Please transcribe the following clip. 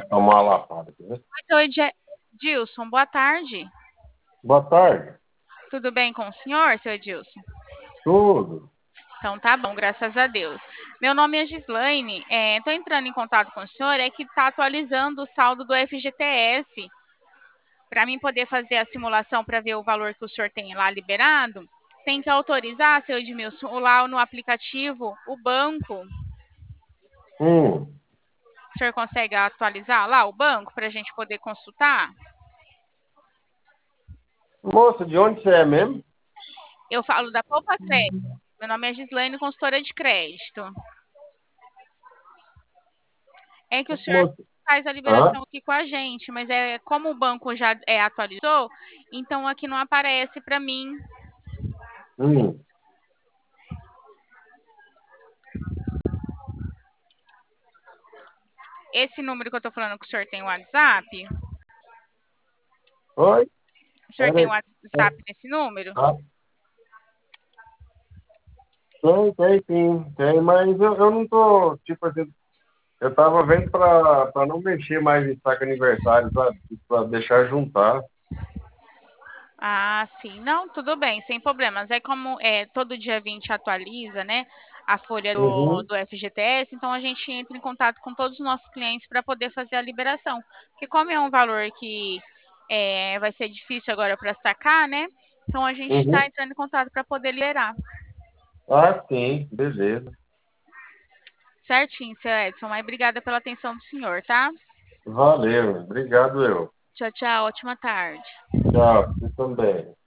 tomar uma lapada aqui, né? Oi, Edilson, boa tarde. Boa tarde. Tudo bem com o senhor, seu Edilson? Tudo. Então tá bom, graças a Deus. Meu nome é Gislaine, estou entrando em contato com o senhor, é que está atualizando o saldo do FGTS. Para mim poder fazer a simulação para ver o valor que o senhor tem lá liberado, tem que autorizar, seu Edmilson, lá no aplicativo, o banco. Hum. O senhor consegue atualizar lá o banco para a gente poder consultar? Moça, de onde você é mesmo? Eu falo da Poupa Crédito. Meu nome é Gislaine, consultora de crédito. É que o senhor Moça. faz a Hã? liberação aqui com a gente, mas é como o banco já atualizou, então aqui não aparece para mim. Hum. Esse número que eu estou falando que o senhor tem o WhatsApp, Oi? o senhor Pera tem o aí. WhatsApp nesse número? Ah, tem sim. Tem, mas eu não tô, tipo assim, eu tava vendo pra não mexer mais em saco aniversário, sabe? Pra deixar juntar. Ah, sim. Não, tudo bem, sem problemas. É como todo dia 20 atualiza, né, a folha Uhum. do FGTS, então a gente entra em contato com todos os nossos clientes para poder fazer a liberação. Porque como é um valor que vai ser difícil agora para sacar, né? Então a gente está Uhum. entrando em contato para poder liberar. Ah, sim. Beleza. Certinho, seu Edson. Mas obrigada pela atenção do senhor, tá? Valeu. Obrigado, eu. Tchau, tchau. Ótima tarde. Tchau. Você também.